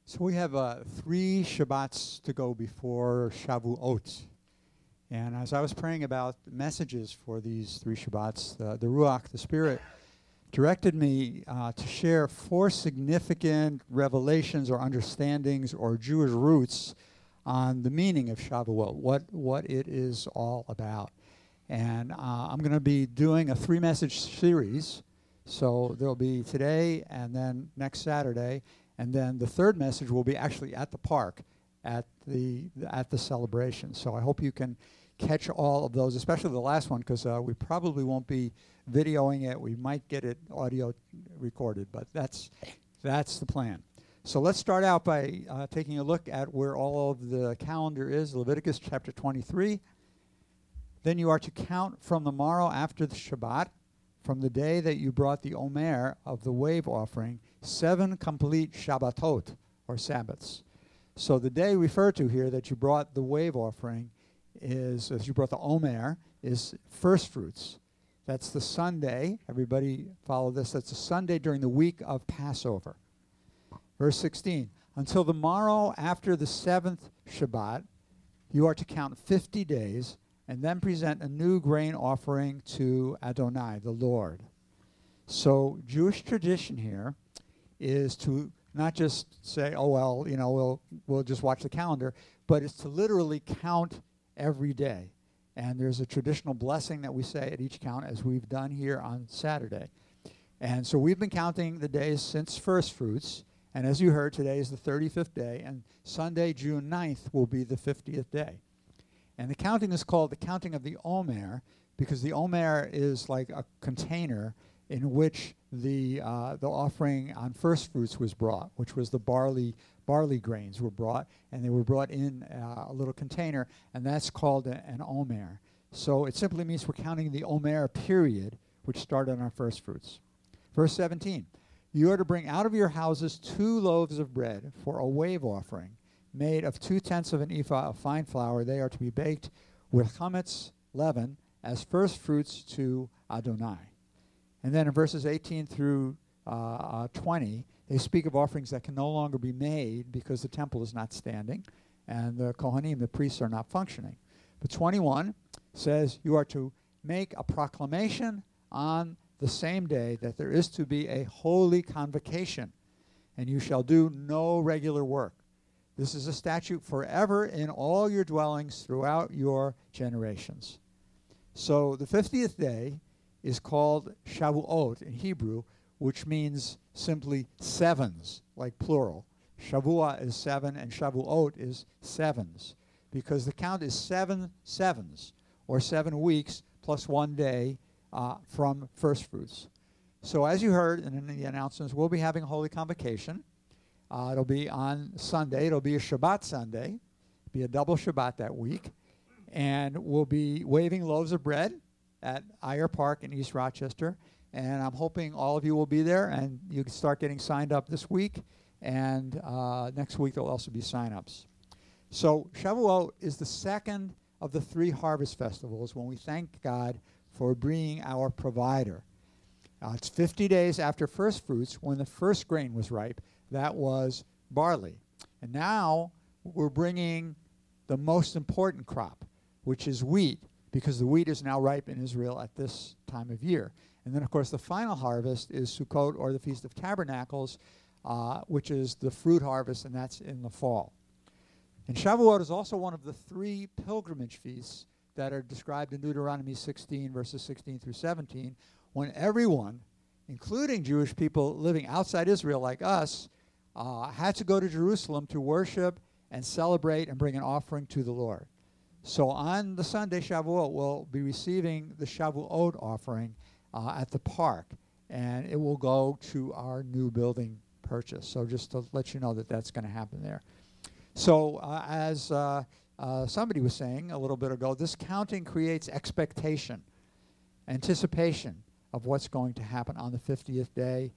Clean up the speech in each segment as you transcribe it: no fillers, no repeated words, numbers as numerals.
So we have 3 Shabbats to go before Shavuot. And as I was praying about messages for these 3 Shabbats, the Ruach, the Spirit, directed me to share 4 significant revelations or understandings or Jewish roots on the meaning of Shavuot, what it is all about. And I'm going to be doing a 3-message series. So there'll be today and then next Saturday. And then the 3rd message will be actually at the park at the celebration. So I hope you can catch all of those, especially the last one, because we probably won't be videoing it. We might get it audio recorded, but that's the plan. So let's start out by taking a look at where all of the calendar is, Leviticus chapter 23. Then you are to count from the morrow after the Shabbat, from the day that you brought the Omer of the wave offering, 7 complete Shabbatot, or Sabbaths. So the day referred to here that you brought the wave offering is, as you brought the Omer, is first fruits. That's the Sunday. Everybody follow this. That's the Sunday during the week of Passover. Verse 16, until the morrow after the 7th Shabbat, you are to count 50 days, and then present a new grain offering to Adonai, the Lord. So Jewish tradition here is to not just say, oh, well, you know, we'll just watch the calendar, but it's to literally count every day. And there's a traditional blessing that we say at each count, as we've done here on Saturday. And so we've been counting the days since first fruits, and as you heard, today is the 35th day, and Sunday, June 9th, will be the 50th day. And the counting is called the counting of the Omer, because the Omer is like a container in which the offering on first fruits was brought, which was the barley grains were brought, and they were brought in a little container, and that's called an Omer. So it simply means we're counting the Omer period, which started on first fruits. Verse 17, you are to bring out of your houses 2 loaves of bread for a wave offering, made of 2/10 of an ephah of fine flour. They are to be baked with chametz leaven as first fruits to Adonai. And then in verses 18 through 20, they speak of offerings that can no longer be made because the temple is not standing and the Kohanim, the priests, are not functioning. But 21 says you are to make a proclamation on the same day that there is to be a holy convocation, and you shall do no regular work. This is a statute forever in all your dwellings throughout your generations. So the 50th day is called Shavuot in Hebrew, which means simply sevens, like plural. Shavua is 7 and Shavuot is sevens, because the count is 7 sevens, or 7 weeks plus 1 day from first fruits. So as you heard in the announcements, we'll be having a holy convocation. It'll be on Sunday. It'll be a Shabbat Sunday. It'll be a double Shabbat that week. And we'll be waving loaves of bread at Ayer Park in East Rochester. And I'm hoping all of you will be there, and you can start getting signed up this week. And next week there'll also be sign-ups. So Shavuot is the second of the 3 harvest festivals when we thank God for being our provider. It's 50 days after first fruits, when the first grain was ripe. That was barley. And now we're bringing the most important crop, which is wheat, because the wheat is now ripe in Israel at this time of year. And then, of course, the final harvest is Sukkot, or the Feast of Tabernacles, which is the fruit harvest, and that's in the fall. And Shavuot is also one of the 3 pilgrimage feasts that are described in Deuteronomy 16, verses 16 through 17, when everyone, including Jewish people living outside Israel like us, had to go to Jerusalem to worship and celebrate and bring an offering to the Lord. So on the Sunday, Shavuot, we'll be receiving the Shavuot offering at the park, and it will go to our new building purchase. So just to let you know that that's going to happen there. So as somebody was saying a little bit ago, this counting creates expectation, anticipation of what's going to happen on the 50th day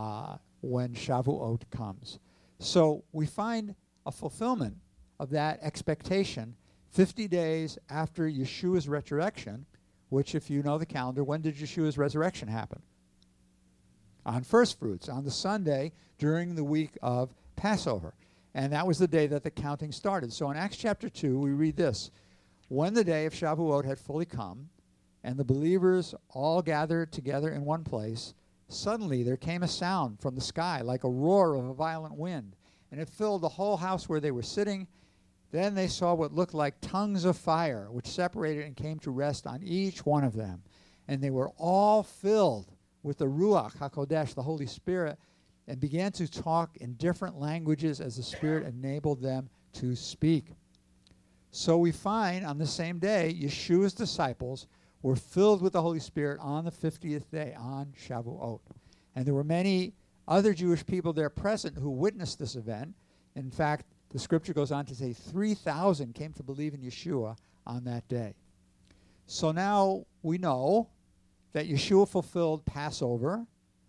when Shavuot comes. So we find a fulfillment of that expectation 50 days after Yeshua's resurrection, which, if you know the calendar, when did Yeshua's resurrection happen? On first fruits, on the Sunday during the week of Passover. And that was the day that the counting started. So in Acts chapter 2, we read this. When the day of Shavuot had fully come, and the believers all gathered together in one place, suddenly there came a sound from the sky like a roar of a violent wind, and it filled the whole house where they were sitting. Then they saw what looked like tongues of fire, which separated and came to rest on each one of them. And they were all filled with the Ruach HaKodesh, the Holy Spirit, and began to talk in different languages as the Spirit enabled them to speak. So we find on the same day, Yeshua's disciples were filled with the Holy Spirit on the 50th day, on Shavuot. And there were many other Jewish people there present who witnessed this event. In fact, the scripture goes on to say 3,000 came to believe in Yeshua on that day. So now we know that Yeshua fulfilled Passover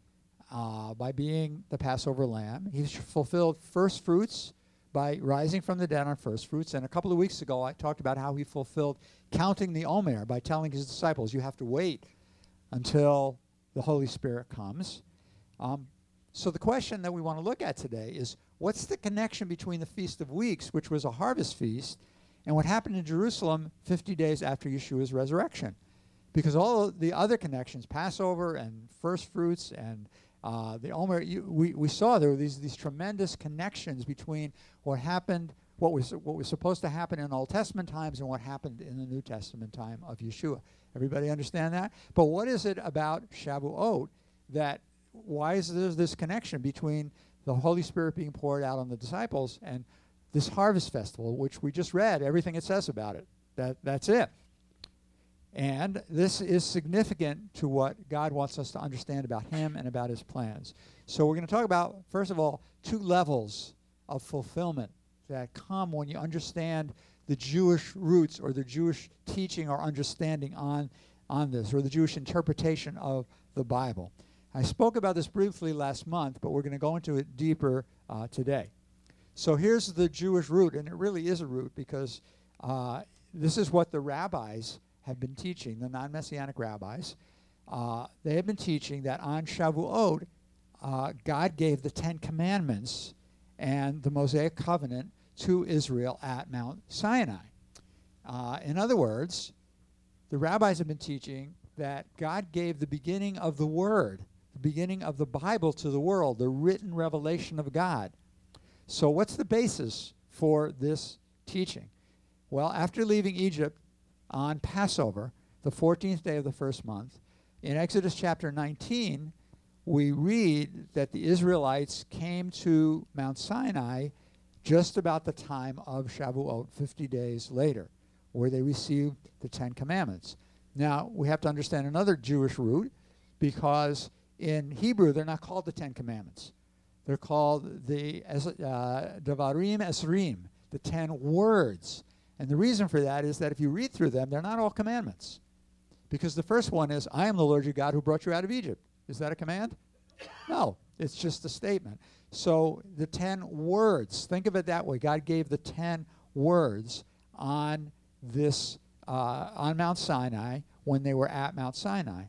by being the Passover lamb. He fulfilled first fruits by rising from the dead on first fruits. And a couple of weeks ago, I talked about how he fulfilled counting the Omer by telling his disciples, you have to wait until the Holy Spirit comes. So the question that we want to look at today is, what's the connection between the Feast of Weeks, which was a harvest feast, and what happened in Jerusalem 50 days after Yeshua's resurrection? Because all of the other connections, Passover and first fruits and the Omer, we saw there were these tremendous connections between what happened, what was supposed to happen in Old Testament times and what happened in the New Testament time of Yeshua. Everybody understand that? But what is it about Shavuot why is there this connection between the Holy Spirit being poured out on the disciples and this harvest festival, which we just read, everything it says about it? That's it. And this is significant to what God wants us to understand about him and about his plans. So we're going to talk about, first of all, two levels of fulfillment that come when you understand the Jewish roots or the Jewish teaching or understanding on this, or the Jewish interpretation of the Bible. I spoke about this briefly last month, but we're going to go into it deeper today. So here's the Jewish root, and it really is a root because this is what the rabbis have been teaching, the non-Messianic rabbis. They have been teaching that on Shavuot, God gave the Ten Commandments and the Mosaic Covenant to Israel at Mount Sinai. In other words, the rabbis have been teaching that God gave the beginning of the Word, the beginning of the Bible to the world, the written revelation of God. So what's the basis for this teaching? Well, after leaving Egypt on Passover, the 14th day of the first month, in Exodus chapter 19, we read that the Israelites came to Mount Sinai just about the time of Shavuot, 50 days later, where they received the Ten Commandments. Now, we have to understand another Jewish root, because in Hebrew, they're not called the Ten Commandments. They're called the Devarim Esrim, the 10 words. And the reason for that is that if you read through them, they're not all commandments. Because the first one is, I am the Lord your God who brought you out of Egypt. Is that a command? No, it's just a statement. So the 10 words, think of it that way. God gave the 10 words on this, on Mount Sinai when they were at Mount Sinai.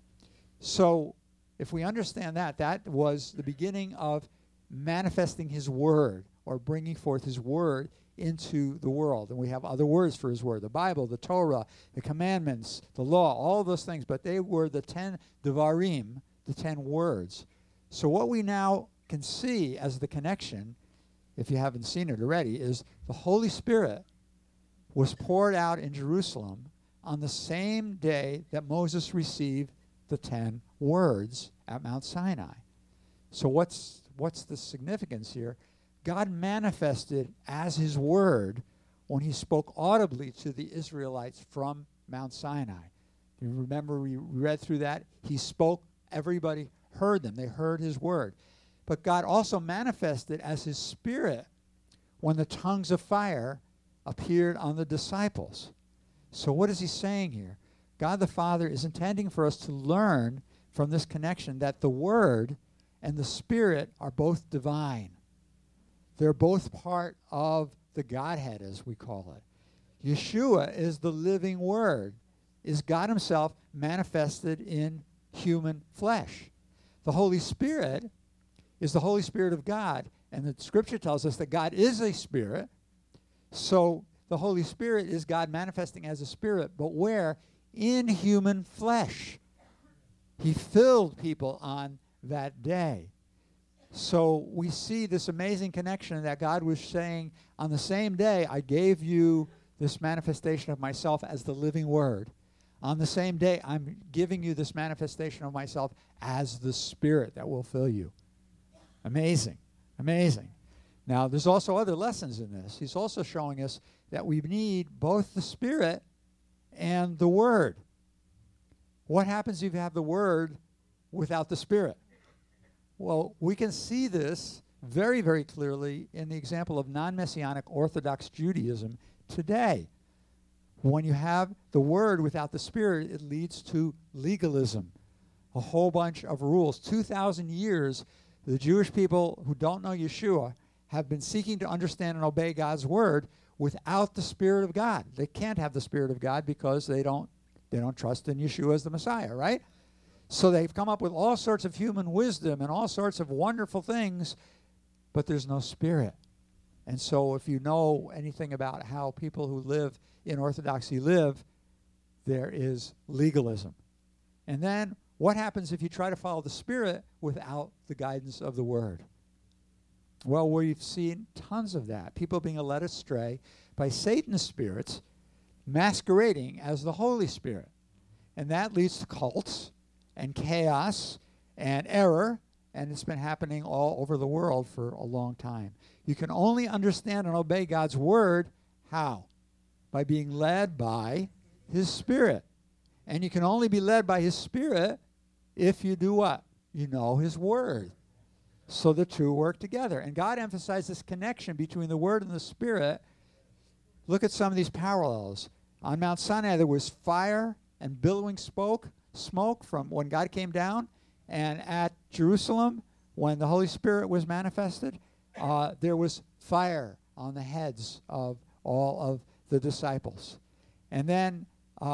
So if we understand that, that was the beginning of manifesting his word, or bringing forth his word into the world. And we have other words for his word: the Bible, the Torah, the commandments, the law, all of those things. But they were the 10 devarim, the 10 words. So what we now can see as the connection, if you haven't seen it already, is the Holy Spirit was poured out in Jerusalem on the same day that Moses received the 10 words at Mount Sinai. So what's the significance here? God manifested as his word when he spoke audibly to the Israelites from Mount Sinai. You remember we read through that? He spoke, everybody heard them. They heard his word. But God also manifested as his spirit when the tongues of fire appeared on the disciples. So what is he saying here? God the Father is intending for us to learn from this connection that the Word and the Spirit are both divine. They're both part of the Godhead, as we call it. Yeshua is the living Word, is God himself manifested in human flesh. The Holy Spirit is the Holy Spirit of God, And the scripture tells us that God is a spirit. So the Holy Spirit is God manifesting as a spirit, but where? In human flesh. He filled people on that day. So we see this amazing connection that God was saying, on the same day, I gave you this manifestation of myself as the living word. On the same day, I'm giving you this manifestation of myself as the Spirit that will fill you. Amazing. Amazing. Now, there's also other lessons in this. He's also showing us that we need both the Spirit and the Word. What happens if you have the Word without the Spirit? Well, we can see this very, very clearly in the example of non-Messianic Orthodox Judaism today. When you have the Word without the Spirit, it leads to legalism, a whole bunch of rules. 2,000 years, the Jewish people who don't know Yeshua have been seeking to understand and obey God's Word without the Spirit of God. They can't have the Spirit of God because they don't trust in Yeshua as the Messiah, right? So they've come up with all sorts of human wisdom and all sorts of wonderful things, but there's no Spirit. And so if you know anything about how people who live in Orthodoxy live, there is legalism. And then what happens if you try to follow the Spirit without the guidance of the Word? Well, we've seen tons of that. People being led astray by Satan's spirits masquerading as the Holy Spirit. And that leads to cults and chaos and error, and it's been happening all over the world for a long time. You can only understand and obey God's Word, how? By being led by His Spirit. And you can only be led by His Spirit if you do what? You know His Word. So the two work together. And God emphasized this connection between the Word and the Spirit. Look at some of these parallels. On Mount Sinai, there was fire and billowing smoke from when God came down. And at Jerusalem, when the Holy Spirit was manifested, there was fire on the heads of all of the disciples. And then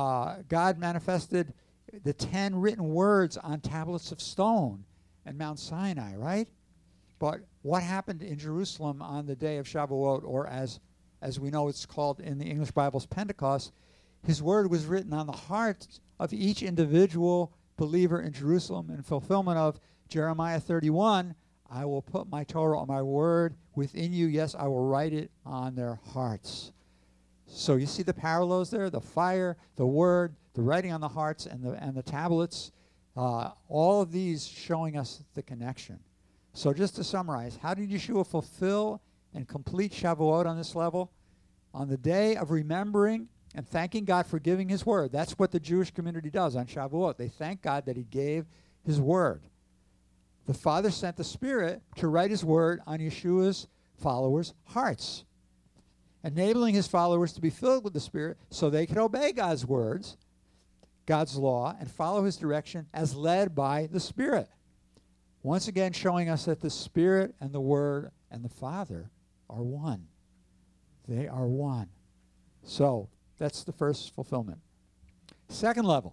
God manifested the 10 written words on tablets of stone at Mount Sinai, right? But what happened in Jerusalem on the day of Shavuot, or as we know it's called in the English Bibles, Pentecost, His Word was written on the hearts of each individual believer in Jerusalem in fulfillment of Jeremiah 31, I will put my Torah or my Word within you. Yes, I will write it on their hearts. So you see the parallels there, the fire, the Word, the writing on the hearts, and the tablets, all of these showing us the connection. So just to summarize, how did Yeshua fulfill and complete Shavuot on this level? On the day of remembering and thanking God for giving His Word. That's what the Jewish community does on Shavuot. They thank God that He gave His Word. The Father sent the Spirit to write His Word on Yeshua's followers' hearts, enabling His followers to be filled with the Spirit so they could obey God's words, God's law, and follow His direction as led by the Spirit. Once again showing us that the Spirit and the Word and the Father are one. They are one. So that's the first fulfillment. Second level.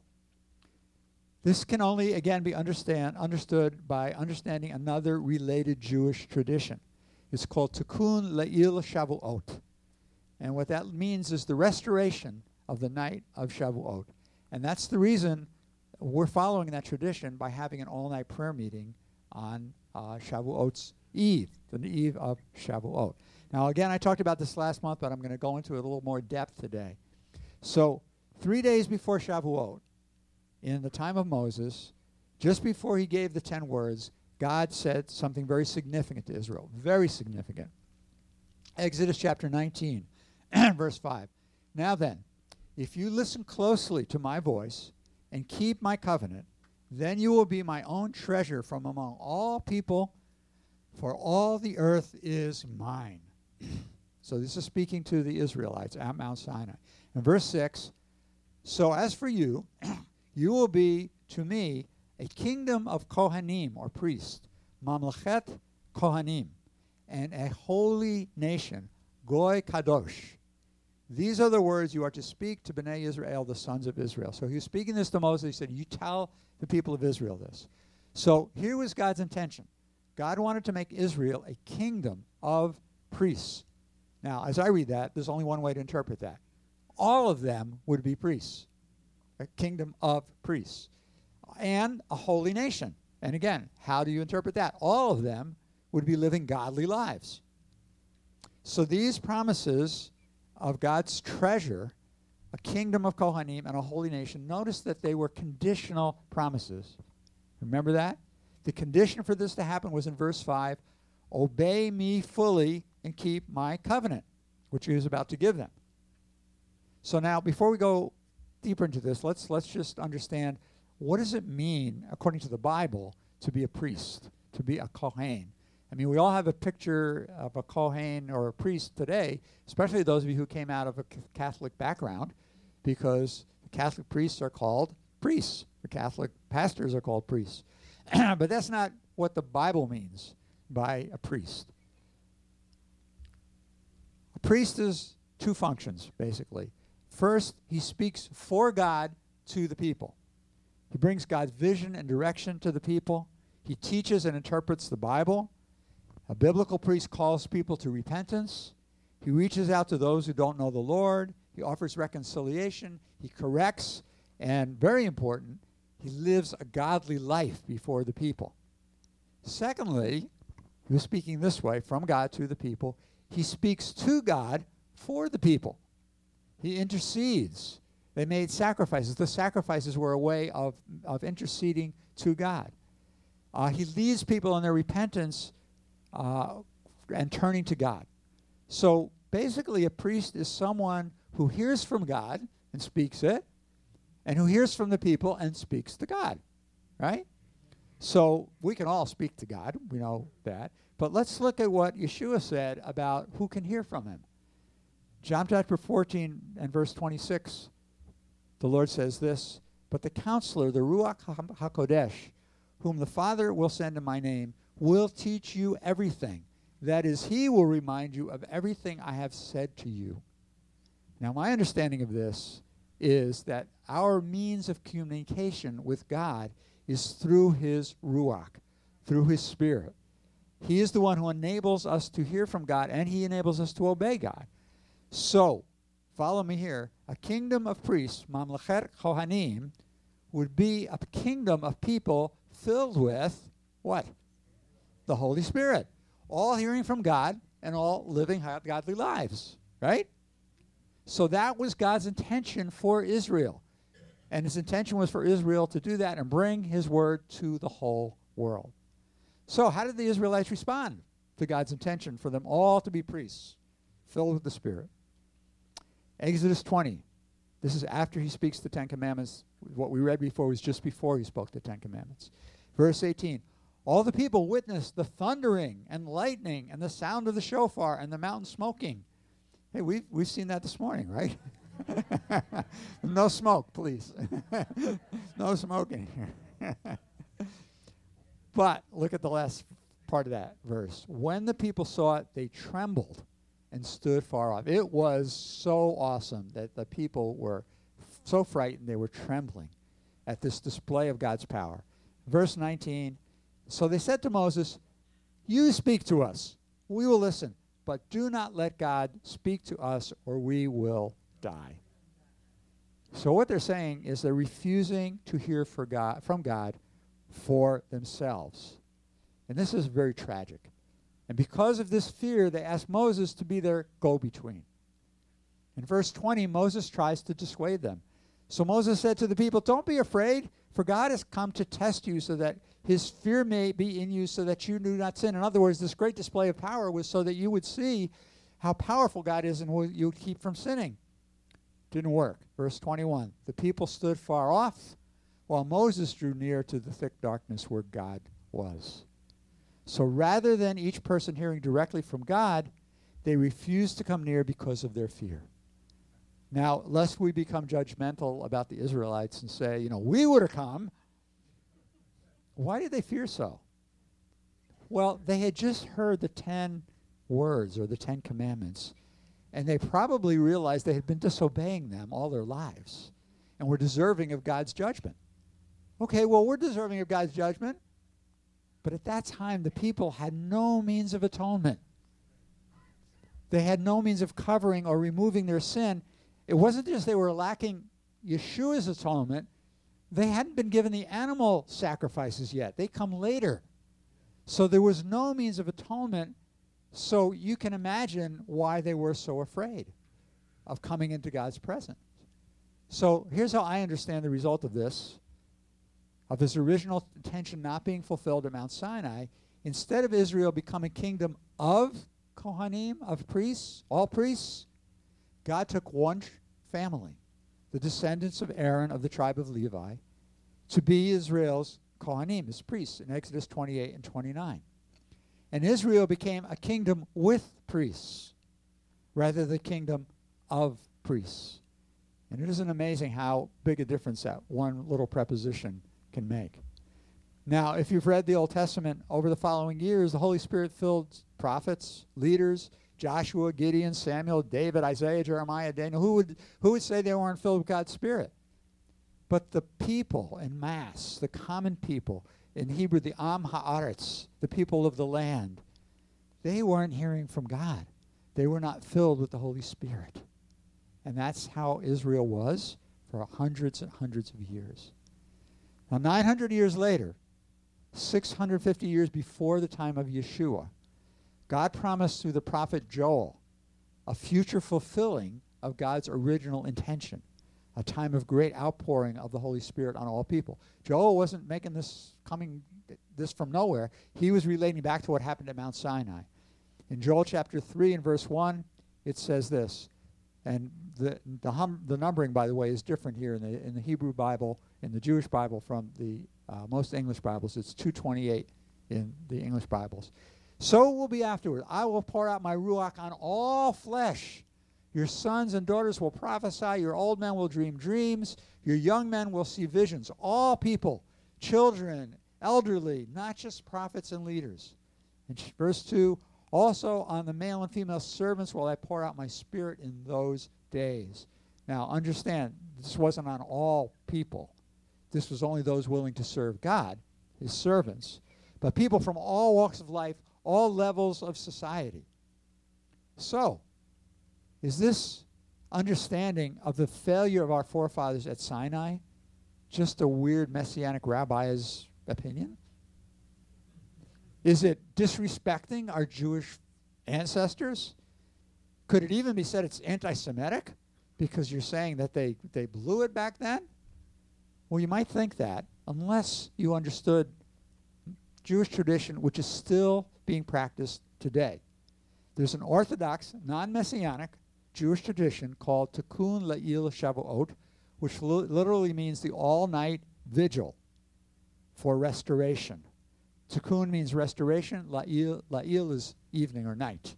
This can only, again, be understood by understanding another related Jewish tradition. It's called Tikkun Le'il Shavuot. And what that means is the restoration of the night of Shavuot. And that's the reason we're following that tradition by having an all-night prayer meeting on Shavuot's Eve, the eve of Shavuot. Now, again, I talked about this last month, but I'm going to go into it a little more depth today. So 3 days before Shavuot, in the time of Moses, just before he gave the 10 words, God said something very significant to Israel, very significant. Exodus chapter 19, verse 5. Now then, if you listen closely to my voice and keep my covenant, then you will be my own treasure from among all people, for all the earth is mine. So this is speaking to the Israelites at Mount Sinai. In verse 6, so as for you, you will be to me a kingdom of Kohanim, or priests, Mamlechet Kohanim, and a holy nation, Goy Kadosh. These are the words you are to speak to Bnei Israel, the sons of Israel. So he was speaking this to Moses. He said, you tell the people of Israel this. So here was God's intention. God wanted to make Israel a kingdom of priests. Now, as I read that, there's only one way to interpret that. All of them would be priests, a kingdom of priests, and a holy nation. And again, how do you interpret that? All of them would be living godly lives. So these promises of God's treasure, a kingdom of Kohanim and a holy nation, notice that they were conditional promises. Remember that? The condition for this to happen was in verse 5, obey me fully and keep my covenant, which he was about to give them. So now, before we go deeper into this, let's just understand, what does it mean, according to the Bible, to be a priest, to be a Kohen? I mean, we all have a picture of a Kohen or a priest today, especially those of you who came out of a Catholic background, because the Catholic priests are called priests. The Catholic pastors are called priests. But that's not what the Bible means by a priest. A priest is two functions, basically. First, he speaks for God to the people. He brings God's vision and direction to the people. He teaches and interprets the Bible. A biblical priest calls people to repentance. He reaches out to those who don't know the Lord. He offers reconciliation. He corrects. And very important, he lives a godly life before the people. Secondly, he was speaking this way, from God to the people. He speaks to God for the people. He intercedes. They made sacrifices. The sacrifices were a way of interceding to God. He leads people in their repentance and turning to God. So basically, a priest is someone who hears from God and speaks it, and who hears from the people and speaks to God, right? So we can all speak to God. We know that. But let's look at what Yeshua said about who can hear from him. John chapter 14 and verse 26, the Lord says this, but the counselor, the Ruach HaKodesh, whom the Father will send in my name, will teach you everything. That is, he will remind you of everything I have said to you. Now, my understanding of this is that our means of communication with God is through his Ruach, through his Spirit. He is the one who enables us to hear from God, and he enables us to obey God. So, follow me here. A kingdom of priests, Mamlechet Kohanim, would be a kingdom of people filled with what? The Holy Spirit. All hearing from God and all living godly lives, right? So that was God's intention for Israel. And his intention was for Israel to do that and bring his word to the whole world. So how did the Israelites respond to God's intention for them all to be priests, filled with the Spirit? Exodus 20. This is after he speaks the Ten Commandments. What we read before was just before he spoke the Ten Commandments. Verse 18. All the people witnessed the thundering and lightning and the sound of the shofar and the mountain smoking. Hey, we've seen that this morning, right? No smoke, please. No smoking here. But look at the last part of that verse. When the people saw it, they trembled and stood far off. It was so awesome that the people were so frightened they were trembling at this display of God's power. Verse 19, so they said to Moses, you speak to us, we will listen, but do not let God speak to us or we will die. So what they're saying is they're refusing to hear from God for themselves. And this is very tragic. And because of this fear, they asked Moses to be their go-between. In verse 20, Moses tries to dissuade them. So Moses said to the people, don't be afraid, for God has come to test you so that his fear may be in you so that you do not sin. In other words, this great display of power was so that you would see how powerful God is and you would keep from sinning. Didn't work. Verse 21, the people stood far off while Moses drew near to the thick darkness where God was. So rather than each person hearing directly from God, they refused to come near because of their fear. Now, lest we become judgmental about the Israelites and say, we would have come. Why did they fear so? Well, they had just heard the 10 words or the 10 commandments, and they probably realized they had been disobeying them all their lives and were deserving of God's judgment. Okay, well, we're deserving of God's judgment, But at that time, the people had no means of atonement. They had no means of covering or removing their sin. It wasn't just they were lacking Yeshua's atonement. They hadn't been given the animal sacrifices yet. They come later. So there was no means of atonement. So you can imagine why they were so afraid of coming into God's presence. So here's how I understand the result of this, of his original intention not being fulfilled at Mount Sinai. Instead of Israel becoming a kingdom of Kohanim, of priests, all priests, God took one family, the descendants of Aaron of the tribe of Levi, to be Israel's Kohanim, his priests, in Exodus 28 and 29. And Israel became a kingdom with priests, rather than the kingdom of priests. And it isn't amazing how big a difference that one little preposition can make. Now, if you've read the Old Testament over the following years, the Holy Spirit filled prophets, leaders, Joshua, Gideon, Samuel, David, Isaiah, Jeremiah, Daniel. Who would say they weren't filled with God's Spirit? But the people en masse, the common people, in Hebrew, the Am Haaretz, the people of the land, they weren't hearing from God. They were not filled with the Holy Spirit. And that's how Israel was for hundreds and hundreds of years. Now, 900 years later, 650 years before the time of Yeshua, God promised through the prophet Joel a future fulfilling of God's original intention, a time of great outpouring of the Holy Spirit on all people. Joel wasn't making this from nowhere. He was relating back to what happened at Mount Sinai. In Joel chapter 3 and verse 1, it says this, and the numbering, by the way, is different here in the Hebrew Bible, in the Jewish Bible from the most English Bibles. It's 228 in the English Bibles. So it will be afterward. I will pour out my Ruach on all flesh. Your sons and daughters will prophesy. Your old men will dream dreams. Your young men will see visions. All people, children, elderly, not just prophets and leaders. And verse 2, also on the male and female servants will I pour out my spirit in those days. Now understand, this wasn't on all people. This was only those willing to serve God, his servants. But people from all walks of life, all levels of society. So, is this understanding of the failure of our forefathers at Sinai just a weird messianic rabbi's opinion? Is it disrespecting our Jewish ancestors? Could it even be said it's anti-Semitic because you're saying that they blew it back then? Well, you might think that unless you understood Jewish tradition, which is still being practiced today. There's an Orthodox, non-Messianic Jewish tradition called Tikkun La'il Shavuot, which literally means the all-night vigil for restoration. Tikkun means restoration. La'il is evening or night.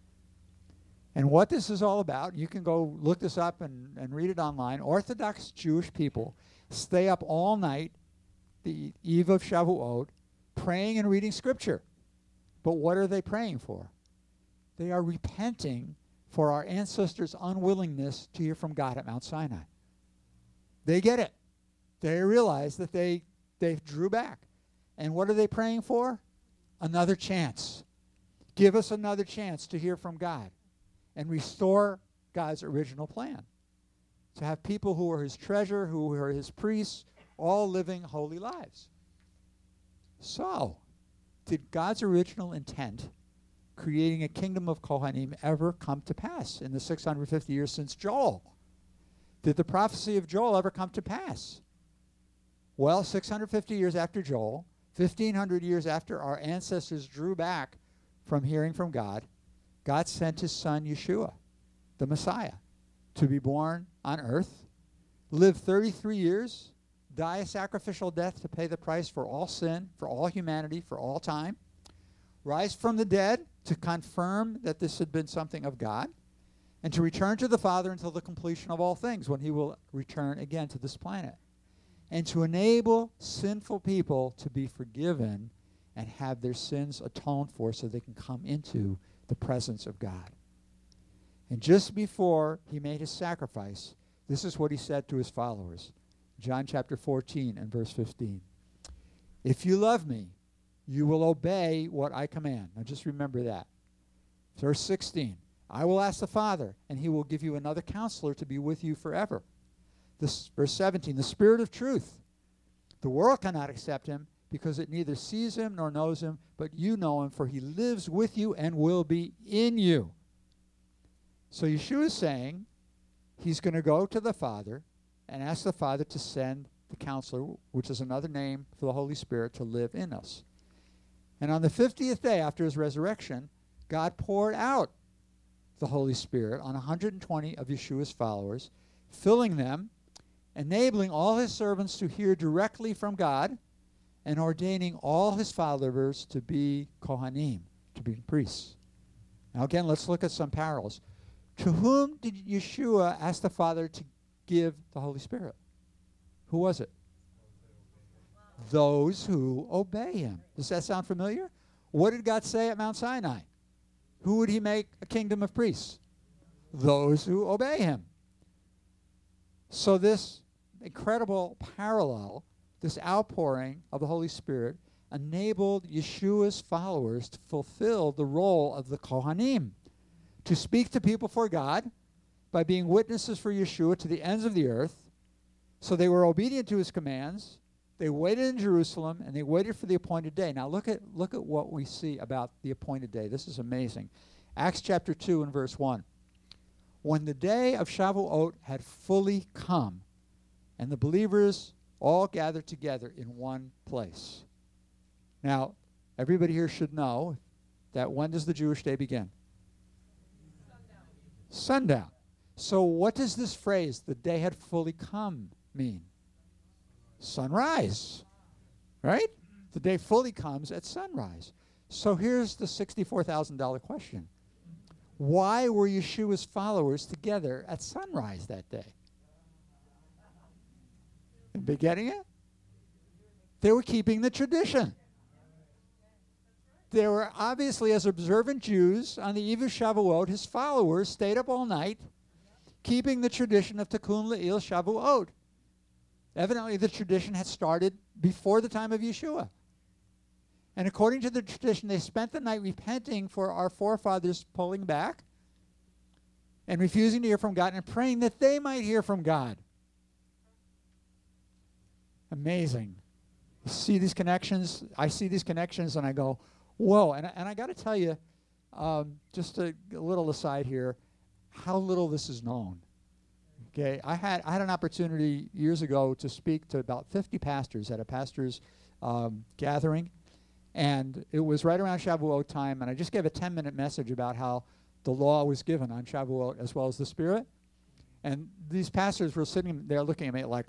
And what this is all about, you can go look this up and read it online. Orthodox Jewish people stay up all night, the eve of Shavuot, praying and reading Scripture. But what are they praying for? They are repenting for our ancestors' unwillingness to hear from God at Mount Sinai. They get it. They realize that they drew back. And what are they praying for? Another chance. Give us another chance to hear from God and restore God's original plan. To have people who are his treasure, who are his priests, all living holy lives. So, did God's original intent, creating a kingdom of Kohanim, ever come to pass in the 650 years since Joel? Did the prophecy of Joel ever come to pass? Well, 650 years after Joel, 1,500 years after our ancestors drew back from hearing from God, God sent his son Yeshua, the Messiah, to be born on earth, live 33 years, die a sacrificial death to pay the price for all sin, for all humanity, for all time, rise from the dead to confirm that this had been something of God, and to return to the Father until the completion of all things, when he will return again to this planet, and to enable sinful people to be forgiven and have their sins atoned for so they can come into the presence of God. And just before he made his sacrifice, this is what he said to his followers. John chapter 14 and verse 15. If you love me, You will obey what I command. Now just remember that. Verse 16. I will ask the Father, and he will give you another counselor to be with you forever. Verse 17. The Spirit of truth. The world cannot accept him because it neither sees him nor knows him, but you know him, for he lives with you and will be in you. So Yeshua is saying he's going to go to the Father and ask the Father to send the Counselor, which is another name for the Holy Spirit, to live in us. And on the 50th day after his resurrection, God poured out the Holy Spirit on 120 of Yeshua's followers, filling them, enabling all his servants to hear directly from God, and ordaining all his followers to be Kohanim, to be priests. Now again, let's look at some parallels. To whom did Yeshua ask the Father to give the Holy Spirit? Who was it? Those who obey him. Does that sound familiar? What did God say at Mount Sinai? Who would he make a kingdom of priests? Those who obey him. So this incredible parallel, this outpouring of the Holy Spirit, enabled Yeshua's followers to fulfill the role of the Kohanim, to speak to people for God by being witnesses for Yeshua to the ends of the earth. So they were obedient to his commands. They waited in Jerusalem, and they waited for the appointed day. Now look at what we see about the appointed day. This is amazing. Acts chapter 2 and verse 1. When the day of Shavuot had fully come, and the believers all gathered together in one place. Now, everybody here should know that when does the Jewish day begin? Sundown. So what does this phrase, the day had fully come, mean? Sunrise, right? The day fully comes at sunrise. So here's the $64,000 question. Why were Yeshua's followers together at sunrise that day? Anybody getting it? They were keeping the tradition. They were obviously, as observant Jews, on the eve of Shavuot, his followers stayed up all night, keeping the tradition of Tikkun Le'il Shavuot. Evidently, the tradition had started before the time of Yeshua. And according to the tradition, they spent the night repenting for our forefathers pulling back and refusing to hear from God and praying that they might hear from God. Amazing. You see these connections? I see these connections and I go, whoa. And I got to tell you, just a little aside here, how little this is known. Okay, I had an opportunity years ago to speak to about 50 pastors at a pastor's gathering, and it was right around Shavuot time, and I just gave a 10-minute message about how the law was given on Shavuot as well as the Spirit, and these pastors were sitting there looking at me like,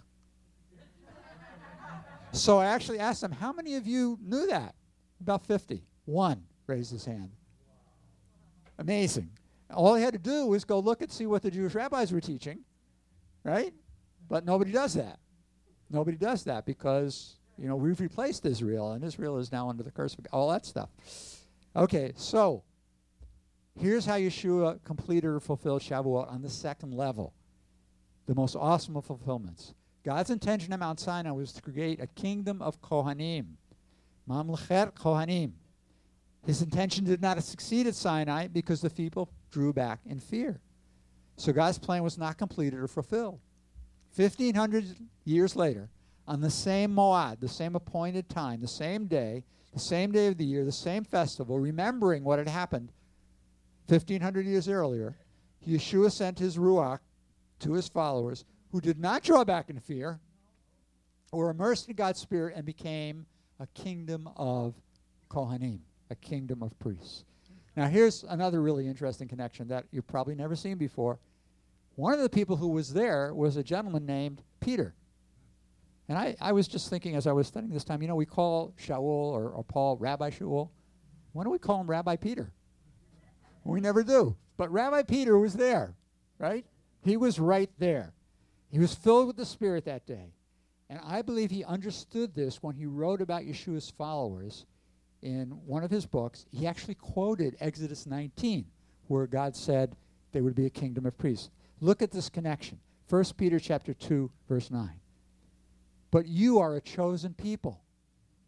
so I actually asked them, how many of you knew that? About 50. One raised his hand. Amazing. All he had to do was go look and see what the Jewish rabbis were teaching, right? But nobody does that. Nobody does that because, we've replaced Israel, and Israel is now under the curse of all that stuff. Okay, so here's how Yeshua completed or fulfilled Shavuot on the second level, the most awesome of fulfillments. God's intention at Mount Sinai was to create a kingdom of Kohanim, Mamlechet Kohanim. His intention did not succeed at Sinai because the people drew back in fear. So God's plan was not completed or fulfilled. 1,500 years later, on the same Moed, the same appointed time, the same day of the year, the same festival, remembering what had happened 1,500 years earlier, Yeshua sent his Ruach to his followers who did not draw back in fear, were immersed in God's Spirit, and became a kingdom of Kohanim, a kingdom of priests. Now here's another really interesting connection that you've probably never seen before. One of the people who was there was a gentleman named Peter. And I was just thinking as I was studying this time, we call Shaul or Paul Rabbi Shaul. Why don't we call him Rabbi Peter? We never do. But Rabbi Peter was there, right? He was right there. He was filled with the Spirit that day. And I believe he understood this when he wrote about Yeshua's followers in one of his books. He actually quoted Exodus 19, where God said they would be a kingdom of priests. Look at this connection. 1 Peter chapter 2, verse 9. But you are a chosen people,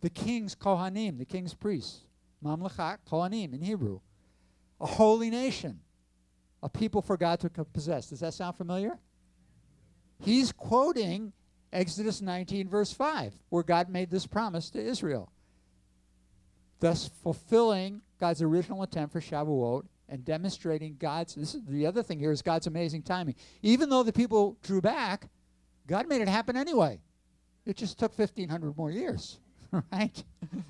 The king's Kohanim, the king's priests. Mamlechat Kohanim in Hebrew. A holy nation. A people for God to possess. Does that sound familiar? He's quoting Exodus 19, verse 5, where God made this promise to Israel, thus fulfilling God's original intent for Shavuot and demonstrating God's, this is the other thing here, is God's amazing timing. Even though the people drew back, God made it happen anyway. It just took 1,500 more years, right?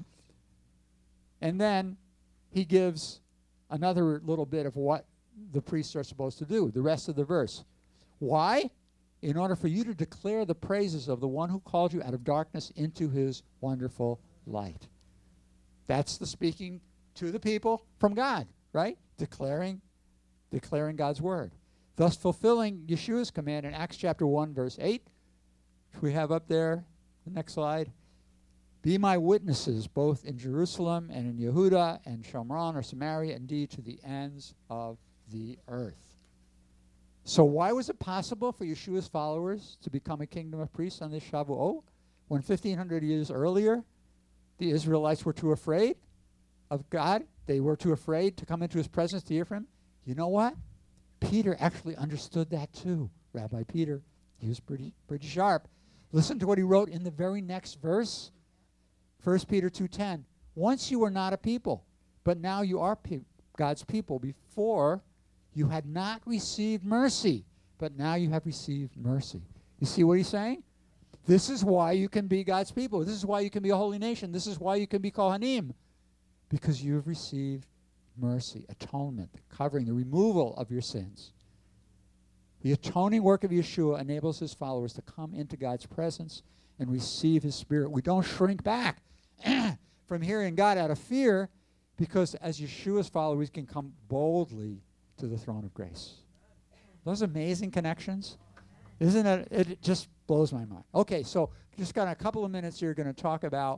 And then he gives another little bit of what the priests are supposed to do, the rest of the verse. Why? In order for you to declare the praises of the one who called you out of darkness into his wonderful light. That's the speaking to the people from God, right? Declaring God's word. Thus fulfilling Yeshua's command in Acts chapter 1, verse 8, which we have up there, the next slide. Be my witnesses both in Jerusalem and in Yehuda and Shomron or Samaria, indeed to the ends of the earth. So why was it possible for Yeshua's followers to become a kingdom of priests on this Shavuot when 1,500 years earlier the Israelites were too afraid of God? They were too afraid to come into his presence to hear from him. You know what? Peter actually understood that too. Rabbi Peter, he was pretty sharp. Listen to what he wrote in the very next verse. 1 Peter 2:10. Once you were not a people, but now you are God's people. Before you had not received mercy, but now you have received mercy. You see what he's saying? This is why you can be God's people. This is why you can be a holy nation. This is why you can be Kohanim. Because you've received mercy, atonement, the covering, the removal of your sins. The atoning work of Yeshua enables his followers to come into God's presence and receive his Spirit. We don't shrink back from hearing God out of fear, because as Yeshua's followers, we can come boldly to the throne of grace. Those amazing connections. Isn't it? It just blows my mind. Okay, so just got a couple of minutes here going to talk about,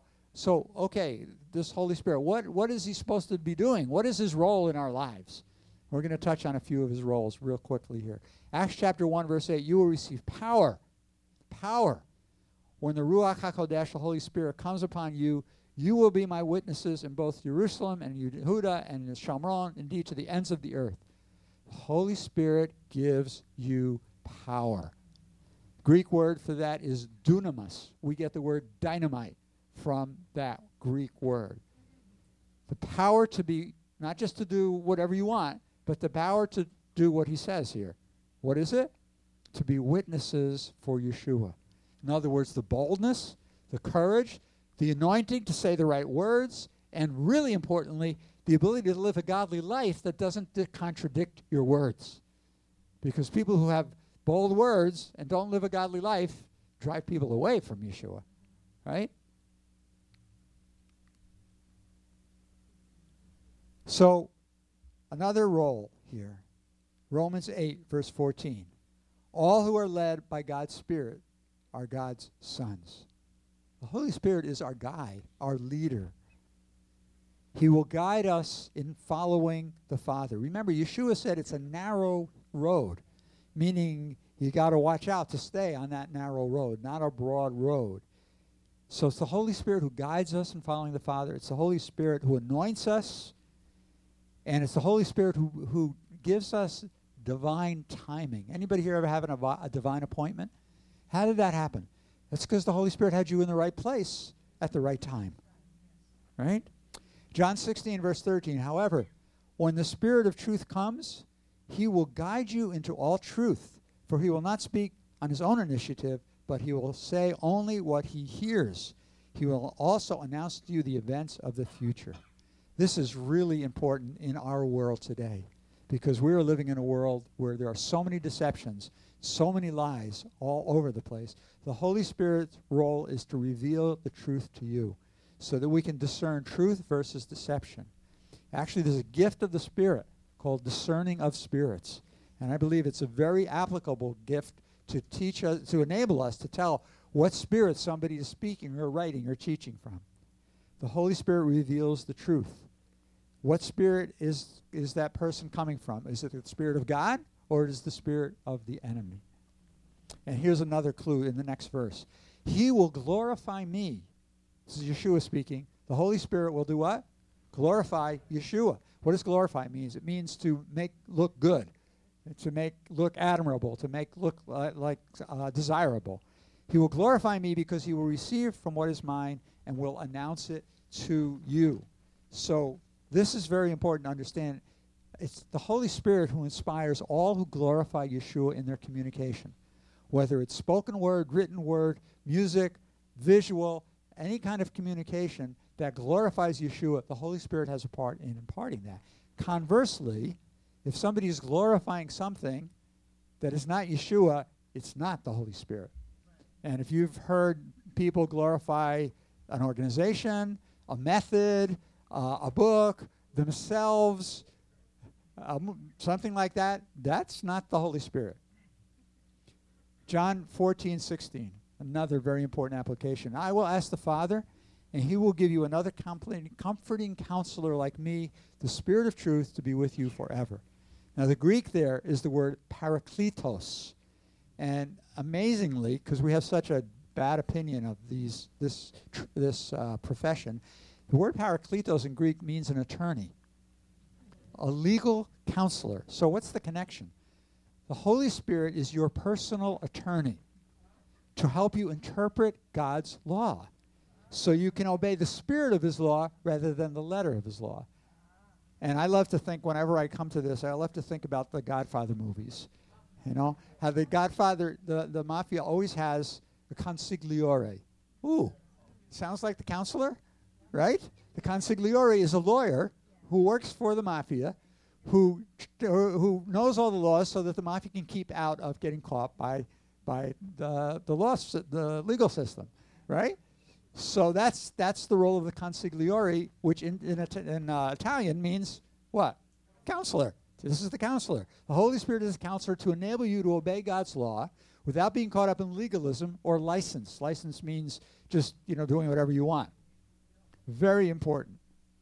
this Holy Spirit, what is he supposed to be doing? What is his role in our lives? We're going to touch on a few of his roles real quickly here. Acts chapter 1, verse 8, you will receive power. Power. When the Ruach HaKodesh, the Holy Spirit, comes upon you, you will be my witnesses in both Jerusalem and Yehuda and in Shomron, indeed to the ends of the earth. The Holy Spirit gives you power. Greek word for that is dunamis. We get the word dynamite from that Greek word. The power to be, not just to do whatever you want, but the power to do what he says here. What is it? To be witnesses for Yeshua. In other words, the boldness, the courage, the anointing to say the right words, and really importantly, the ability to live a godly life that doesn't contradict your words. Because people who have bold words and don't live a godly life drive people away from Yeshua, right? So, another role here. Romans 8, verse 14. All who are led by God's Spirit are God's sons. The Holy Spirit is our guide, our leader. He will guide us in following the Father. Remember, Yeshua said it's a narrow road, meaning you got to watch out to stay on that narrow road, not a broad road. So it's the Holy Spirit who guides us in following the Father. It's the Holy Spirit who anoints us. And it's the Holy Spirit who gives us divine timing. Anybody here ever having a divine appointment? How did that happen? That's because the Holy Spirit had you in the right place at the right time. Right? John 16, verse 13. However, when the Spirit of truth comes, he will guide you into all truth, for he will not speak on his own initiative, but he will say only what he hears. He will also announce to you the events of the future. This is really important in our world today, because we are living in a world where there are so many deceptions, so many lies all over the place. The Holy Spirit's role is to reveal the truth to you so that we can discern truth versus deception. Actually, there's a gift of the Spirit called discerning of spirits, and I believe it's a very applicable gift to teach us, to enable us to tell what spirit somebody is speaking or writing or teaching from. The Holy Spirit reveals the truth. What spirit is that person coming from? Is it the Spirit of God, or is it the spirit of the enemy? And here's another clue in the next verse. He will glorify me, This is Yeshua speaking. The Holy Spirit will do what? Glorify Yeshua. What does glorify mean? It means to make look good, to make look admirable, to make look desirable. He will glorify me because he will receive from what is mine and will announce it to you. So this is very important to understand. It's the Holy Spirit who inspires all who glorify Yeshua in their communication, whether it's spoken word, written word, music, visual, any kind of communication that glorifies Yeshua. The Holy Spirit has a part in imparting that. Conversely, if somebody is glorifying something that is not Yeshua, it's not the Holy Spirit. And if you've heard people glorify an organization, a method, a book, themselves, something like that, that's not the Holy Spirit. John 14:16, another very important application. I will ask the Father, and he will give you another comforting counselor like me, the Spirit of truth, to be with you forever. Now, the Greek there is the word parakletos. And amazingly, because we have such a bad opinion of this profession, the word parakletos in Greek means an attorney, a legal counselor. So what's the connection? The Holy Spirit is your personal attorney to help you interpret God's law so you can obey the spirit of his law rather than the letter of his law. And I love to think, whenever I come to this, I love to think about the Godfather movies. You know, how the Godfather, the mafia always has a consigliere. Ooh, sounds like the counselor, right? The consigliere is a lawyer who works for the mafia, who knows all the laws so that the mafia can keep out of getting caught by the legal system, right? So that's the role of the consigliere, which in Italian means what? Counselor. This is the counselor. The Holy Spirit is a counselor to enable you to obey God's law without being caught up in legalism or license. License means just, doing whatever you want. Very important.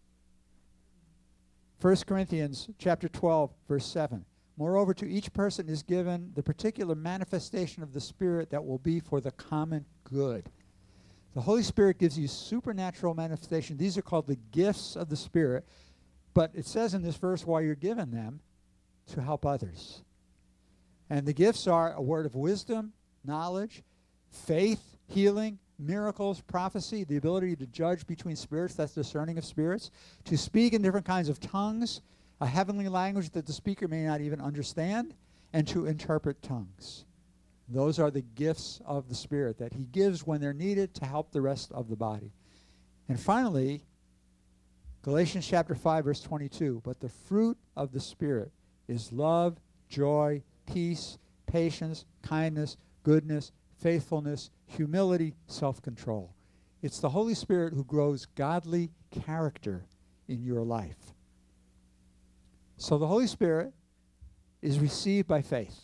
1 Corinthians chapter 12, verse 7. Moreover, to each person is given the particular manifestation of the Spirit that will be for the common good. The Holy Spirit gives you supernatural manifestation. These are called the gifts of the Spirit. But it says in this verse, while you're given them, to help others. And the gifts are a word of wisdom, knowledge, faith, healing, miracles, prophecy, the ability to judge between spirits, that's discerning of spirits, to speak in different kinds of tongues, a heavenly language that the speaker may not even understand, and to interpret tongues. Those are the gifts of the Spirit that he gives when they're needed to help the rest of the body. And finally, Galatians chapter 5, verse 22, but the fruit of the Spirit is love, joy, peace, patience, kindness, goodness, faithfulness, humility, self-control. It's the Holy Spirit who grows godly character in your life. So the Holy Spirit is received by faith.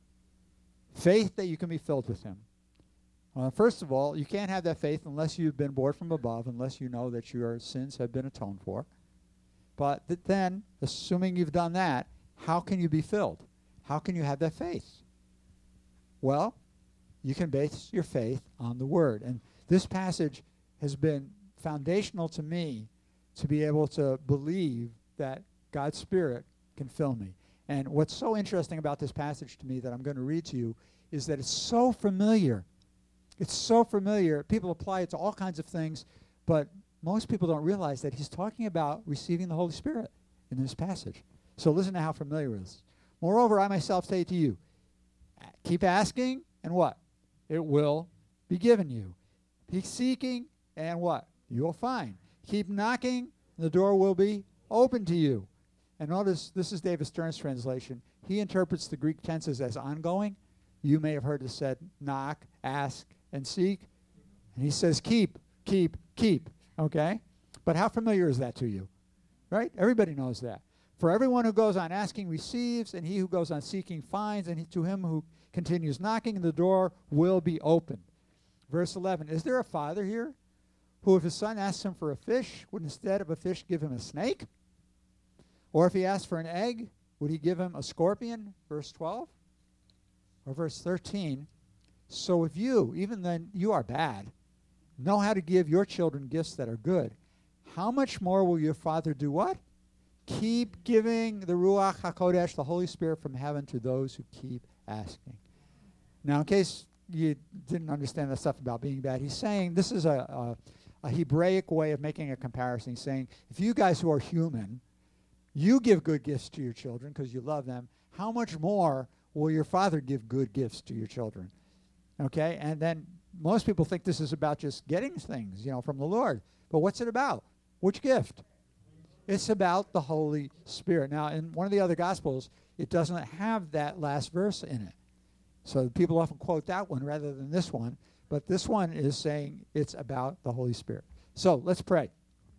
Faith that you can be filled with him. First of all, you can't have that faith unless you've been born from above, unless you know that your sins have been atoned for. But then, assuming you've done that, how can you be filled? How can you have that faith? Well, you can base your faith on the Word. And this passage has been foundational to me to be able to believe that God's Spirit can fill me. And what's so interesting about this passage to me that I'm going to read to you is that it's so familiar. It's so familiar. People apply it to all kinds of things, but most people don't realize that he's talking about receiving the Holy Spirit in this passage. So listen to how familiar it is. Moreover, I myself say to you, keep asking, and what? It will be given you. Keep seeking, and what? You will find. Keep knocking, and the door will be open to you. And notice, this is David Stern's translation. He interprets the Greek tenses as ongoing. You may have heard it said, knock, ask, and seek. And he says, keep, keep, keep. Okay? But how familiar is that to you? Right? Everybody knows that. For everyone who goes on asking receives, and he who goes on seeking finds, and to him who continues knocking, the door will be opened. Verse 11, is there a father here who, if his son asks him for a fish, would instead of a fish give him a snake? Or if he asked for an egg, would he give him a scorpion? Verse 12. Or verse 13, so if you, even then you are bad, know how to give your children gifts that are good, how much more will your Father do what? Keep giving the Ruach HaKodesh, the Holy Spirit from heaven, to those who keep asking. Now, in case you didn't understand that stuff about being bad, he's saying this is a Hebraic way of making a comparison. He's saying, if you guys who are human, you give good gifts to your children because you love them, how much more will your Father give good gifts to your children? Okay? And then most people think this is about just getting things, from the Lord. But what's it about? Which gift? It's about the Holy Spirit. Now, in one of the other Gospels, it doesn't have that last verse in it. So people often quote that one rather than this one. But this one is saying it's about the Holy Spirit. So let's pray.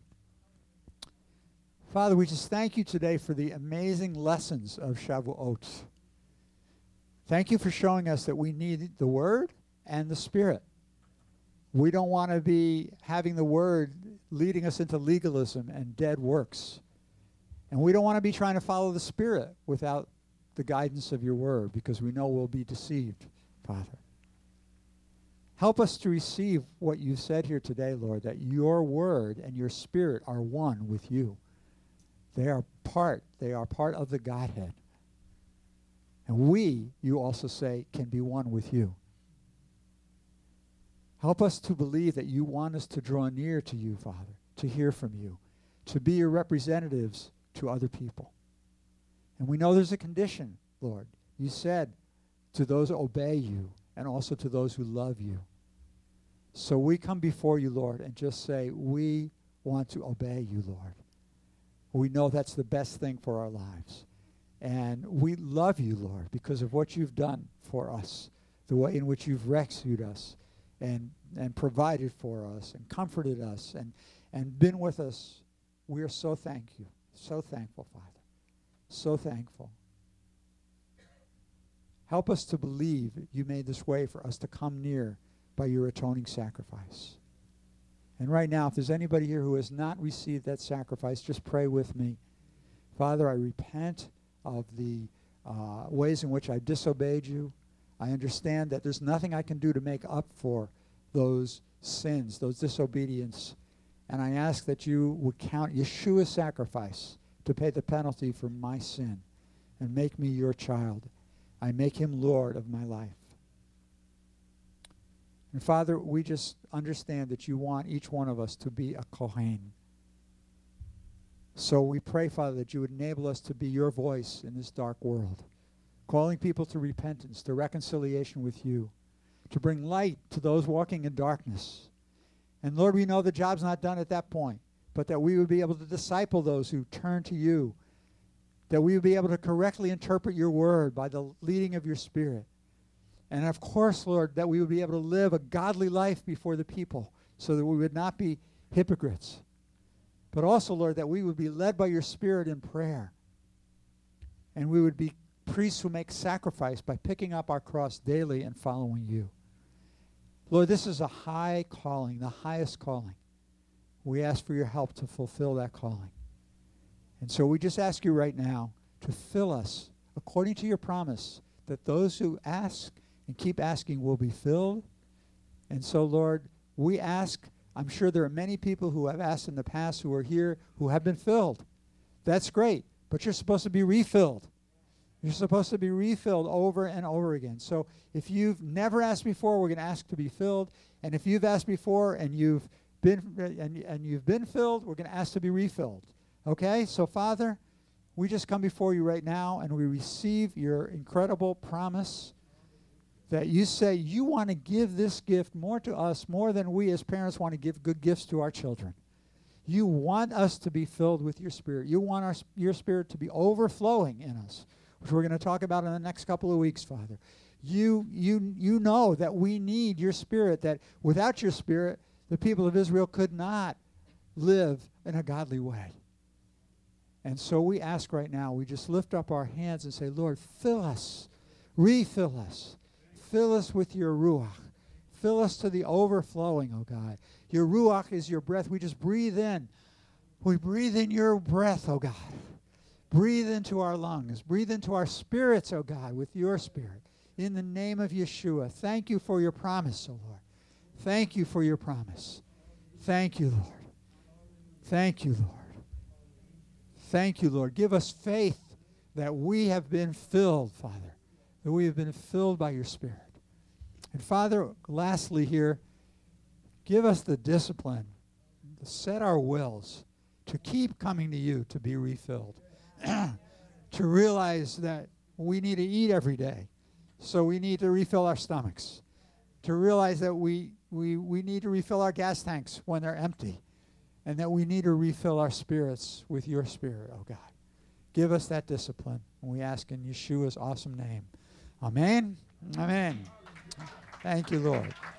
Father, we just thank you today for the amazing lessons of Shavuot. Thank you for showing us that we need the Word and the Spirit. We don't want to be having the Word leading us into legalism and dead works. And we don't want to be trying to follow the Spirit without the guidance of your Word, because we know we'll be deceived, Father. Help us to receive what you've said here today, Lord, that your Word and your Spirit are one with you. They are part of the Godhead. And we, you also say, can be one with you. Help us to believe that you want us to draw near to you, Father, to hear from you, to be your representatives to other people. And we know there's a condition, Lord. You said to those who obey you and also to those who love you. So we come before you, Lord, and just say, we want to obey you, Lord. We know that's the best thing for our lives. And we love you, Lord, because of what you've done for us, the way in which you've rescued us and provided for us and comforted us and been with us. We are so thankful, Father. So thankful. Help us to believe you made this way for us to come near by your atoning sacrifice. And right now, if there's anybody here who has not received that sacrifice, just pray with me. Father, I repent of the ways in which I disobeyed you. I understand that there's nothing I can do to make up for those sins, those disobedience. And I ask that you would count Yeshua's sacrifice to pay the penalty for my sin and make me your child. I make him Lord of my life. And Father, we just understand that you want each one of us to be a Kohen. So we pray, Father, that you would enable us to be your voice in this dark world, calling people to repentance, to reconciliation with you, to bring light to those walking in darkness. And Lord, we know the job's not done at that point, but that we would be able to disciple those who turn to you, that we would be able to correctly interpret your word by the leading of your Spirit. And of course, Lord, that we would be able to live a godly life before the people so that we would not be hypocrites. But also, Lord, that we would be led by your Spirit in prayer. And we would be priests who make sacrifice by picking up our cross daily and following you. Lord, this is a high calling, the highest calling. We ask for your help to fulfill that calling. And so we just ask you right now to fill us according to your promise that those who ask and keep asking will be filled. And so, Lord, we ask, I'm sure there are many people who have asked in the past who are here who have been filled. That's great, but you're supposed to be refilled. You're supposed to be refilled over and over again. So if you've never asked before, we're going to ask to be filled. And if you've asked before and you've been filled, we're going to ask to be refilled. Okay? So, Father, we just come before you right now and we receive your incredible promise that you say you want to give this gift more to us, more than we as parents want to give good gifts to our children. You want us to be filled with your Spirit. You want your Spirit to be overflowing in us, which we're going to talk about in the next couple of weeks, Father. You know that we need your Spirit, that without your Spirit, the people of Israel could not live in a godly way. And so we ask right now, we just lift up our hands and say, Lord, fill us, refill us, fill us with your Ruach. Fill us to the overflowing, oh God. Your Ruach is your breath. We just breathe in. We breathe in your breath, oh God. Breathe into our lungs. Breathe into our spirits, oh God, with your Spirit. In the name of Yeshua, thank you for your promise, oh Lord. Thank you for your promise. Thank you, Lord. Thank you, Lord. Thank you, Lord. Give us faith that we have been filled, Father, that we have been filled by your Spirit. And Father, lastly here, give us the discipline to set our wills to keep coming to you to be refilled, to realize that we need to eat every day, so we need to refill our stomachs, to realize that we need to refill our gas tanks when they're empty, and that we need to refill our spirits with your Spirit, oh God. Give us that discipline, and we ask in Yeshua's awesome name. Amen. Amen. Thank you, Lord.